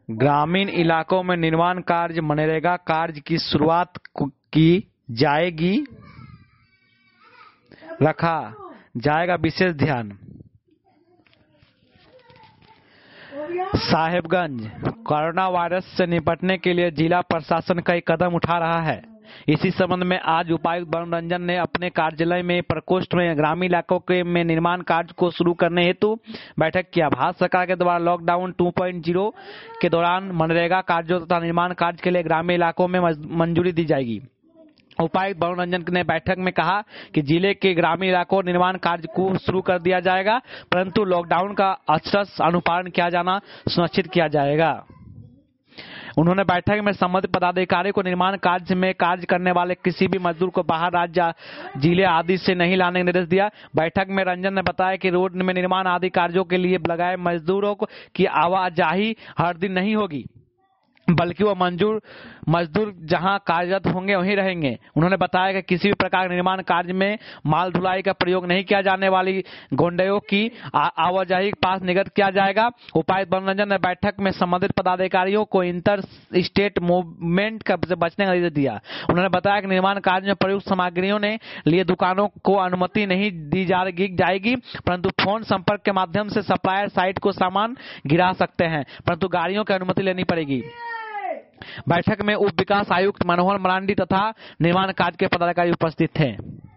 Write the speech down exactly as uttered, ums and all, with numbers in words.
ग्रामीण इलाकों में निर्माण कार्य मनरेगा कार्य की शुरुआत की जाएगी रखा जाएगा विशेष ध्यान। साहेबगंज कोरोना वायरस से निपटने के लिए जिला प्रशासन कई कदम उठा रहा है। इसी संबंध में आज उपायुक्त वरुण रंजन ने अपने कार्यालय में प्रकोष्ठ में ग्रामीण इलाकों के में निर्माण कार्य को शुरू करने हेतु बैठक किया। भारत सरकार के द्वारा लॉकडाउन टू पॉइंट ज़ीरो के दौरान मनरेगा कार्यों तथा निर्माण कार्य के लिए ग्रामीण इलाकों में मंजूरी दी जाएगी। उपायुक्त वरुण रंजन ने बैठक में कहा कि जिले के ग्रामीण इलाकों निर्माण कार्य को शुरू कर दिया जाएगा, परंतु लॉकडाउन का अक्षरश अनुपालन किया जाना सुनिश्चित किया जाएगा। उन्होंने बैठक में संबंधित पदाधिकारी को निर्माण कार्य में कार्य करने वाले किसी भी मजदूर को बाहर राज्य, जिले आदि से नहीं लाने का निर्देश दिया। बैठक में रंजन ने बताया कि रोड में निर्माण आदि कार्यों के लिए लगाए मजदूरों की आवाजाही हर दिन नहीं होगी, बल्कि वो मंजूर मजदूर जहां कार्यरत होंगे वहीं रहेंगे। उन्होंने बताया कि किसी भी प्रकार के निर्माण कार्य में माल ढुलाई का प्रयोग नहीं किया जाने वाली गोंडों की आवाजाही पास निर्गत किया जाएगा। उपायुक्त वरुण रंजन ने बैठक में संबंधित पदाधिकारियों को इंटर स्टेट मूवमेंट से बचने का निर्देश दिया। उन्होंने बताया कि निर्माण कार्य में प्रयुक्त सामग्रियों ने लिए दुकानों को अनुमति नहीं दी जाएगी, परंतु फोन संपर्क के माध्यम से सप्लायर साइट को सामान गिरा सकते हैं, परंतु गाड़ियों की अनुमति लेनी पड़ेगी। बैठक में उप विकास आयुक्त मनोहर मरांडी तथा निर्माण कार्य के पदाधिकारी उपस्थित थे।